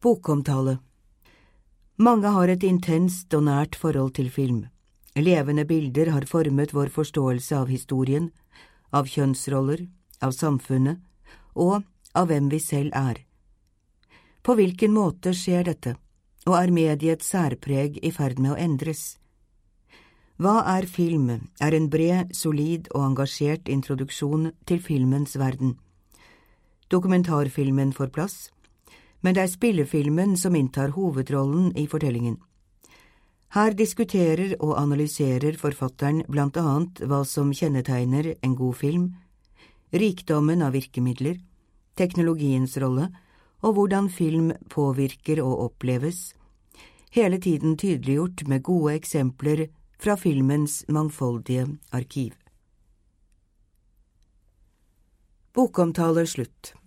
Bokomtale. Mange har et intenst og nært forhold til film. Levende bilder har formet vår forståelse av historien, av kjønnsroller, av samfunnet og av hvem vi selv er. På hvilken måte skjer dette, og er mediets særpreg i ferd med å endres? Hva er film? Er en bred, solid og engasjert introduksjon til filmens verden. Dokumentarfilmen får plass, men det er spillefilmen som inntar hovedrollen i fortellingen. Her diskuterer og analyserer forfatteren blant annet hva som kjennetegner en god film, rikdommen av virkemidler, teknologiens rolle og hvordan film påvirker og oppleves, hele tiden tydeliggjort med gode eksempler fra filmens mangfoldige arkiv. Bokomtale slutt.